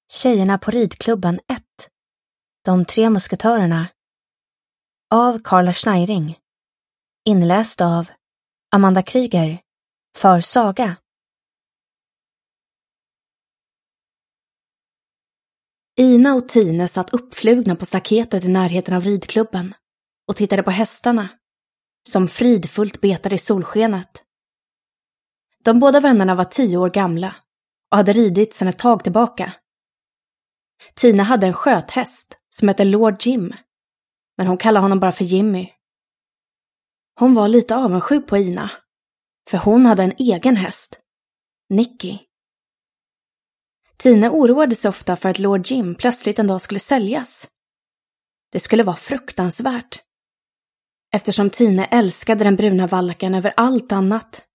Tjejerna på ridklubben 1. De 3 musketörerna. Av Carla Schneiring. Inläst av Amanda Kryger. För Saga. Ina och Tine satt uppflugna på staketet i närheten av ridklubben och tittade på hästarna, som fridfullt betade i solskenet. De båda vännerna var 10 år gamla och hade ridit sedan ett tag tillbaka. Tina hade en sköthäst som hette Lord Jim, men hon kallade honom bara för Jimmy. Hon var lite avundsjuk på Ina, för hon hade en egen häst, Nicky. Tina oroade sig ofta för att Lord Jim plötsligt en dag skulle säljas. Det skulle vara fruktansvärt, eftersom Tina älskade den bruna vallaken över allt annat.